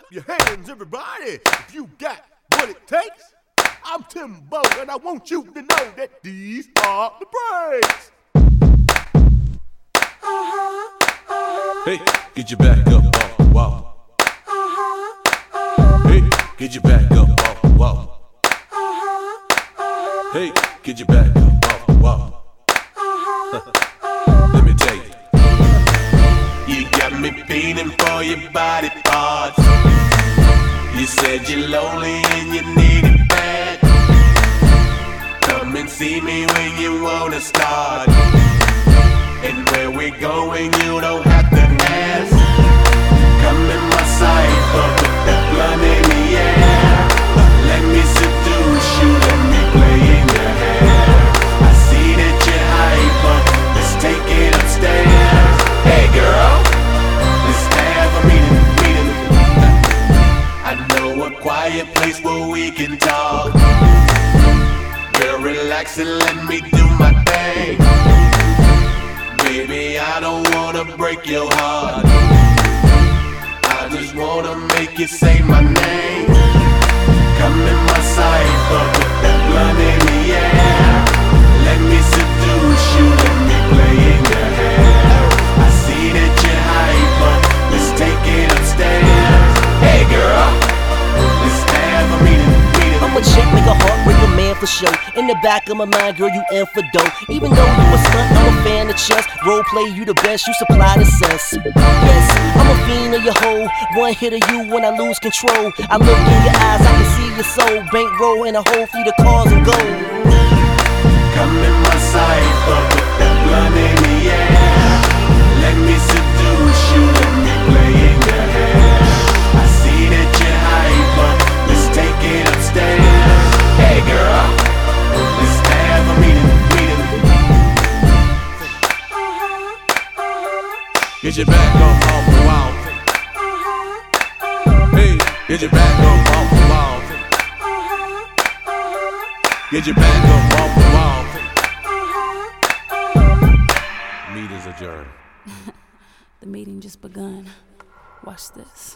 your hands, everybody, if you got what it takes. I'm Timbo, and I want you to know that these are the breaks. Hey, get your back up off the wall. Hey, get your back up off the wall. Hey, get your back up off the wall. Let me tell you. You got me feeling for your body parts. You said you're lonely and you need it bad. Come and see me when you wanna start. And where we're going, you don't have to ask. Come in my sight, but with that blunt in the air. Let me seduce you, let me play in your hair. I see that you're hyper, let's take it upstairs. Hey girl, let's have a meeting. I know a quiet place where we can talk. Girl, relax and let me do my thing. Baby, I don't wanna break your heart. I just wanna make you say my name. Come in my sight, but with that blunt in the air. Let me seduce you, let me play in your hair. I see that you're hyper, let's take it upstairs. Hey girl, let's have a meeting. I'm a chick, make a heart break a man for show. In the back of my mind, girl, you in for dough. Even though you a stunt, I'm a fan of chess. Role play, you the best, you supply the sense. Yes, I'm a fiend of your hoe. One hit of you when I lose control. I look in your eyes, I can see your soul. Bankroll and a whole fleet of cars and gold. Come in my sight, but with that blunt in the air. Let me seduce you, let me play in your hair. I see that you're hyper, let's take it upstairs. Hey girl, let's have a meeting. Get your back up off the wall. Hey, get your back up off the wall. Get your back up off the wall. Meeting's adjourned. The meeting just begun. Watch this.